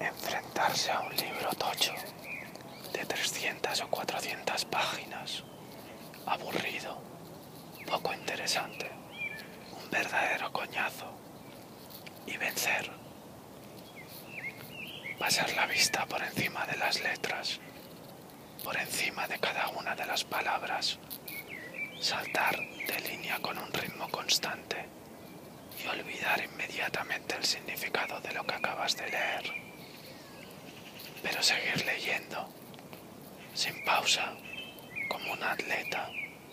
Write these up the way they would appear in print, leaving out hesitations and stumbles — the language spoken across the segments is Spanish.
Enfrentarse a un libro tocho de 300 o 400 páginas, aburrido, poco interesante, un verdadero coñazo, y vencer. Pasar la vista por encima de las letras, por encima de cada una de las palabras, saltar de línea con un ritmo constante y olvidar inmediatamente el significado de lo que acabas de leer. Pero seguir leyendo, sin pausa, como un atleta.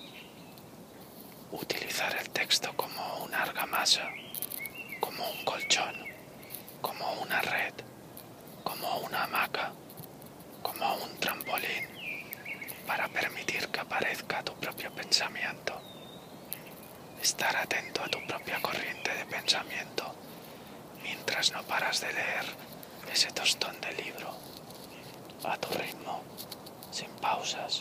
Utilizar el texto como una argamasa, como un colchón, como una red, como una hamaca, como un trampolín, para permitir que aparezca tu propio pensamiento. Estar atento a tu propia corriente de pensamiento mientras no paras de leer ese tostón de libro, a tu ritmo, sin pausas.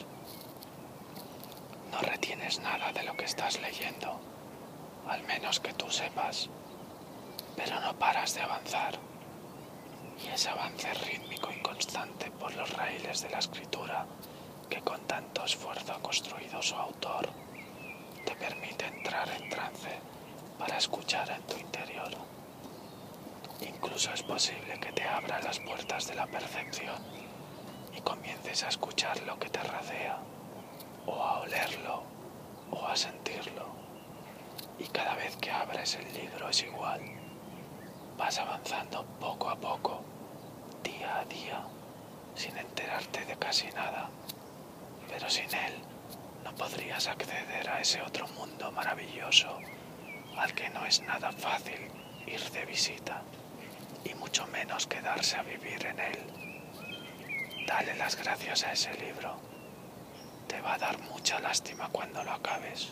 No retienes nada de lo que estás leyendo, al menos que tú sepas, pero no paras de avanzar. Y ese avance rítmico y constante por los raíles de la escritura que con tanto esfuerzo ha construido su autor, te permite entrar en trance para escuchar en tu interior. Incluso es posible que te abra las puertas de la percepción y comiences a escuchar lo que te rodea, o a olerlo, o a sentirlo. Y cada vez que abres el libro es igual. Vas avanzando poco a poco, día a día, sin enterarte de casi nada. Pero sin él no podrías acceder a ese otro mundo maravilloso al que no es nada fácil ir de visita, y mucho menos quedarse a vivir en él. Dale las gracias a ese libro. Te va a dar mucha lástima cuando lo acabes.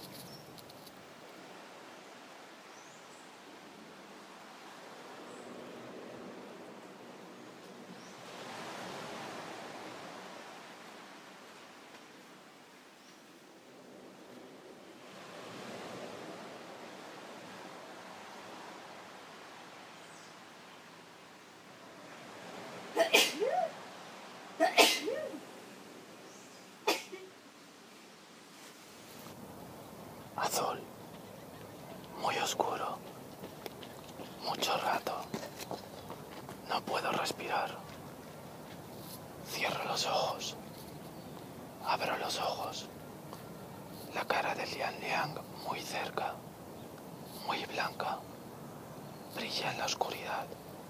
Azul, muy oscuro, mucho rato, no puedo respirar. Cierro los ojos, abro los ojos, la cara de Lian Liang muy cerca, muy blanca, brilla en la oscuridad.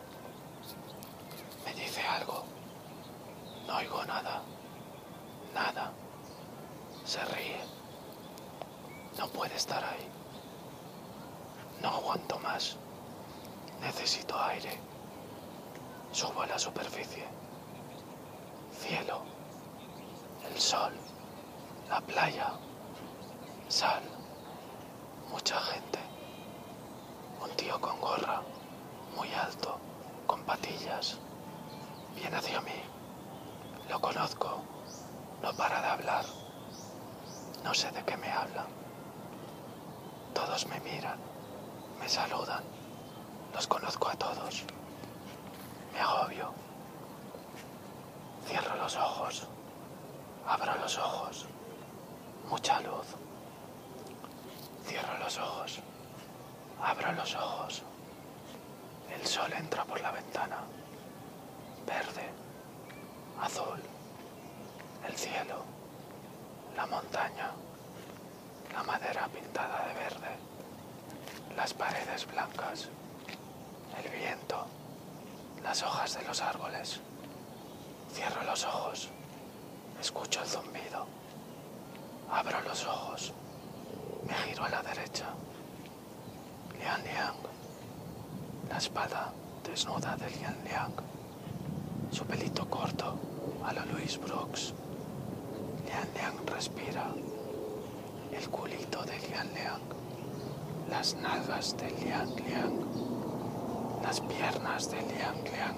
Me dice algo, no oigo nada, nada, se ríe. No puede estar ahí. No aguanto más. Necesito aire. Subo a la superficie. Cielo. El sol. La playa. Sal. Mucha gente. Un tío con gorra. Muy alto. Con patillas. Viene hacia mí. Lo conozco. No para de hablar. No sé de qué me habla. Todos me miran, me saludan, los conozco a todos. Me agobio. Cierro los ojos, abro los ojos, mucha luz. Cierro los ojos, abro los ojos. El sol entra por la ventana, verde, azul, el cielo, la montaña. La madera pintada de verde, las paredes blancas, el viento, las hojas de los árboles. Cierro los ojos, escucho el zumbido, abro los ojos, me giro a la derecha. Lian Liang, la espalda desnuda de Lian Liang, su pelito corto a lo Louis Brooks. Lian Liang respira. El culito de Lian Liang, las nalgas de Lian Liang, las piernas de Lian Liang.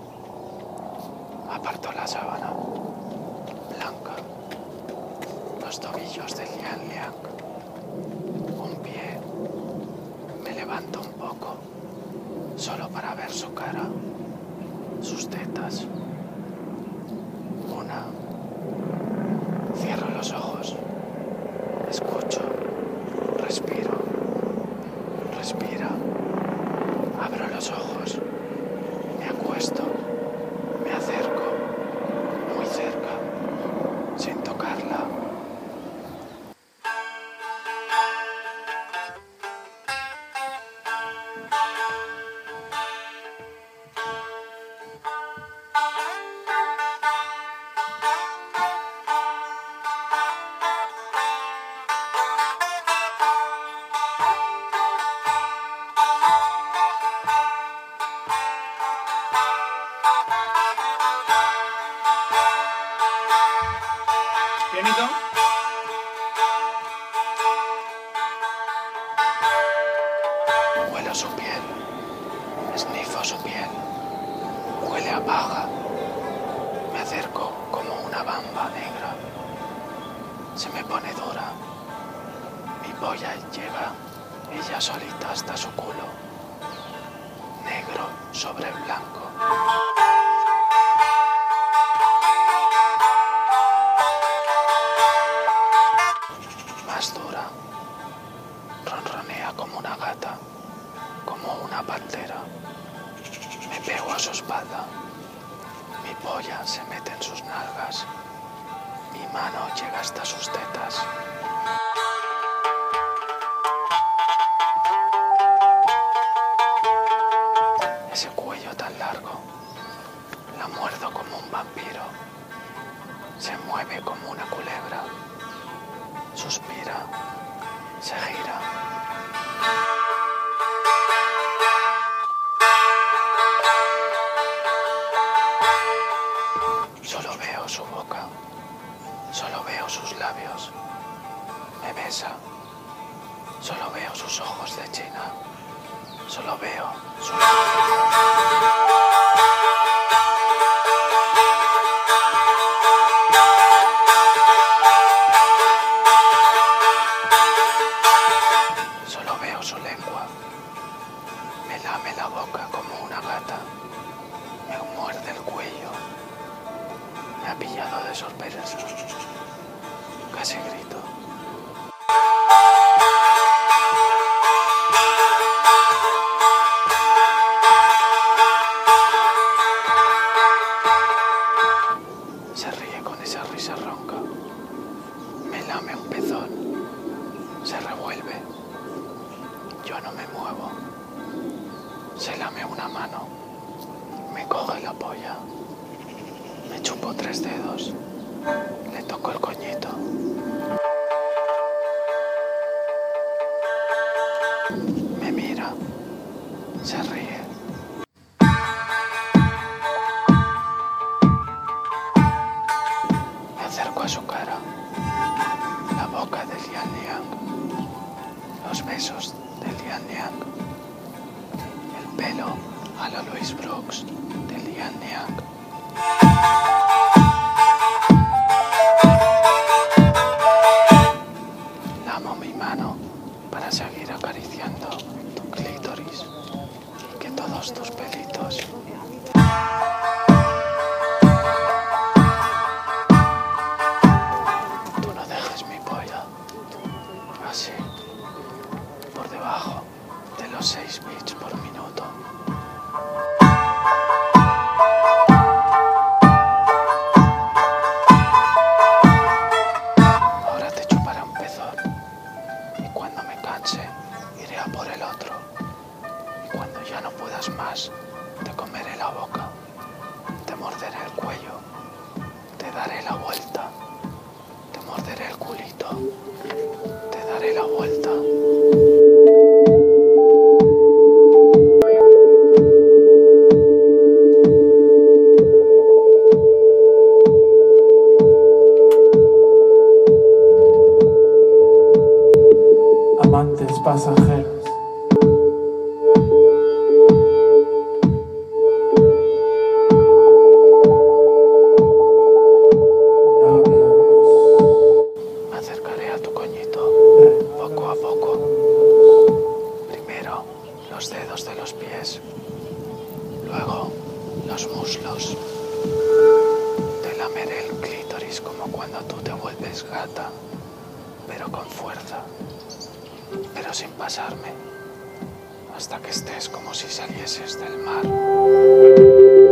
Aparto la sábana blanca, los tobillos de Lian Liang, un pie. Me levanto un poco, solo para ver su cara, sus tetas. Una. Cierro los ojos. Escucho. Respiro. Respira. Abro los ojos. Me acuesto. Me acerco. Muy cerca. Sin tocarla. Pianito. Huelo su piel. Esnifo su piel. Huele a paja. Me acerco como una bamba negra. Se me pone dura. Mi polla llega ella solita hasta su culo. Negro sobre blanco. Más dura. Ronronea como una gata, como una pantera. Me pego a su espalda. Mi polla se mete en sus nalgas. Mi mano llega hasta sus tetas. Ese cuello tan largo. La muerdo como un vampiro. Se mueve como una culebra. Suspira. Se gira. Solo veo su boca. Solo veo sus labios. Me besa. Solo veo sus ojos de China. Solo veo su... Solo veo su lengua. Me lame la boca como una gata. Me muerde el cuello. Me ha pillado de sorpresa. Casi grito. Se ríe con esa risa ronca. Me lame un pezón. Se revuelve. Yo no me muevo. Se lame una mano. Me coge la polla. Me chupo 3 dedos. Le toco el coñito. Me mira. Se ríe. Me acerco a su cara. La boca de Lian Liang. Los besos de Lian Liang. El pelo a la Louis Brooks de Lian Liang. Lamo mi mano para seguir acariciando tu clítoris y que todos tus pelitos. Tú no dejes mi polla así, por debajo de los 6 bits por minuto. Ahora te chupará un pezón y cuando me canse iré a por el otro. Y cuando ya no puedas más, te comeré la boca, te morderé el cuello, te daré la vuelta, te morderé el culito, te daré la vuelta. Amantes pasajeros. Me acercaré a tu coñito, poco a poco. Primero los dedos de los pies, luego los muslos. Te lameré el clítoris como cuando tú te vuelves gata, pero con fuerza, pero sin pasarme, hasta que estés como si salieses del mar.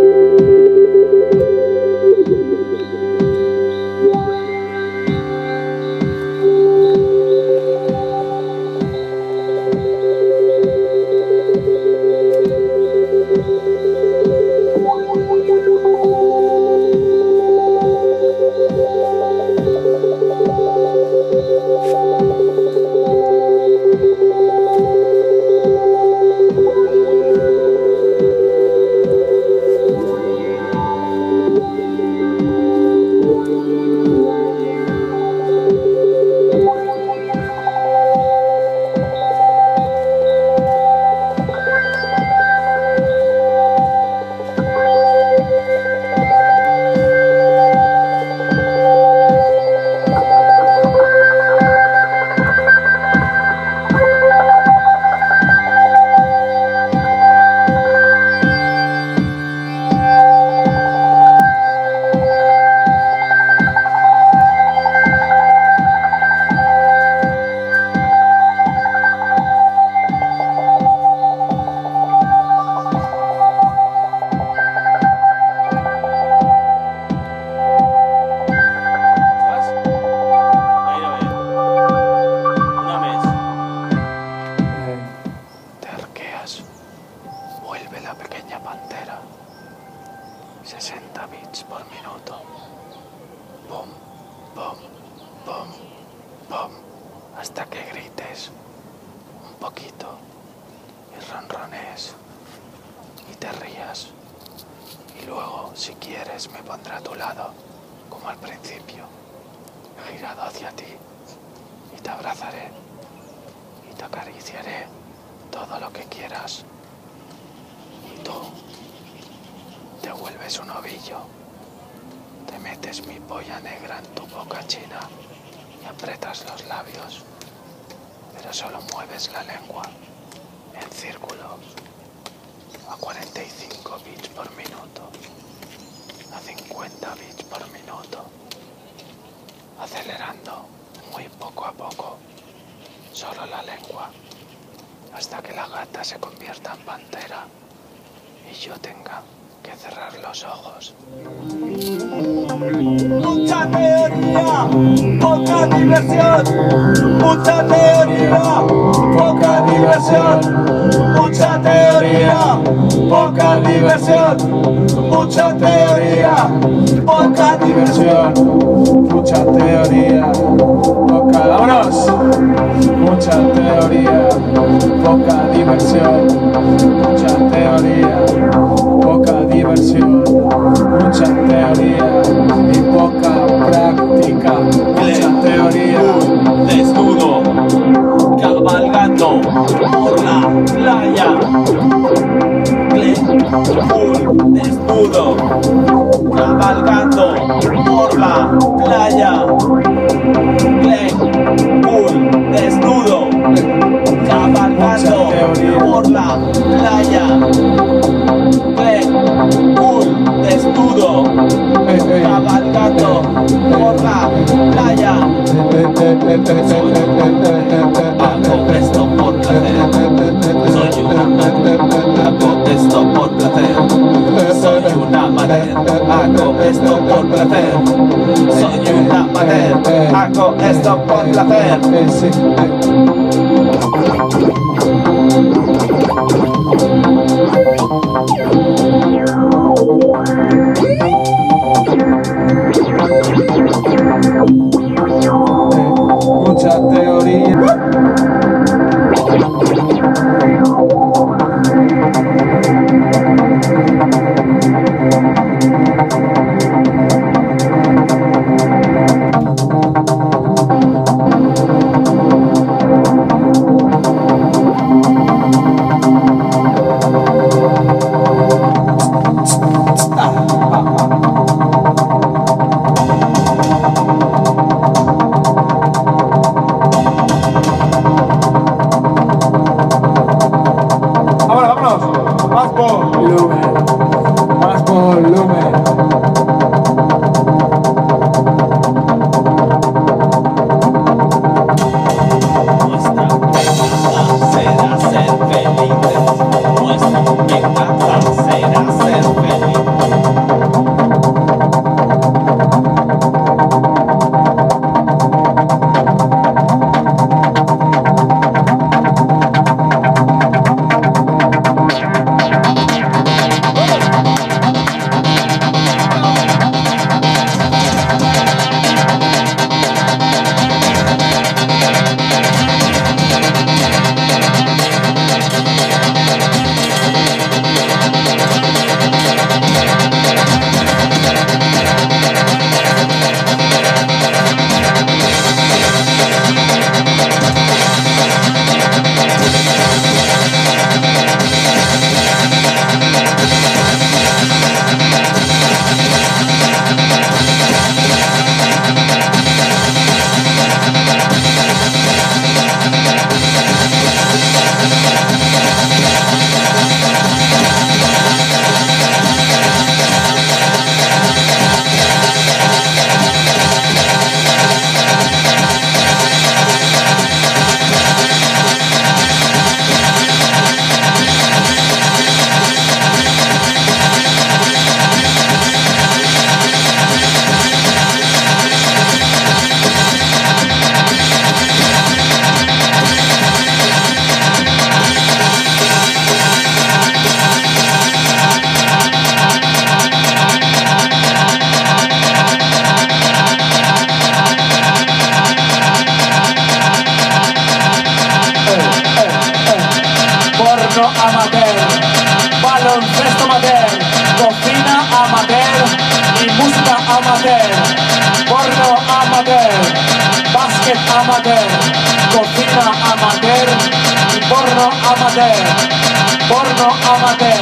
Vuelve la pequeña pantera. 60 bits por minuto. Pum, pum, pum, pum. Hasta que grites un poquito y ronronees y te rías. Y luego, si quieres, me pondré a tu lado, como al principio, girado hacia ti, y te abrazaré y te acariciaré todo lo que quieras. Y tú te vuelves un ovillo, te metes mi polla negra en tu boca china y aprietas los labios, pero solo mueves la lengua en círculos a 45 bits por minuto, a 50 bits por minuto, acelerando muy poco a poco, solo la lengua, hasta que la gata se convierta en pantera y yo tenga que cerrar los ojos. Mucha teoría, poca diversión. Mucha teoría, poca diversión. Mucha teoría, poca diversión. Mucha teoría, poca diversión. Mucha teoría, poca... ¡Vámonos! Mucha teoría, poca diversión. Mucha teoría, poca diversión. Mucha teoría y poca práctica. Mucha teoría. Desnudo, cabalgando por la playa. Desnudo, cabalgando por la playa. Desnudo, cabalgando por la playa. Desnudo, cabalgando por la playa. Hago esto por placer. Soy una mujer. Hago esto por placer. Soy una mujer. Hago esto por placer. Soy una mujer. Hago esto por placer. Mucha teoría. Más por volumen. Nuestra venganza será ser felices. Nuestra venganza será ser felices. Porno amateur, baloncesto amateur, cocina amateur y música amateur. Porno amateur, básquet amateur, cocina amateur y porno amateur. Porno amateur.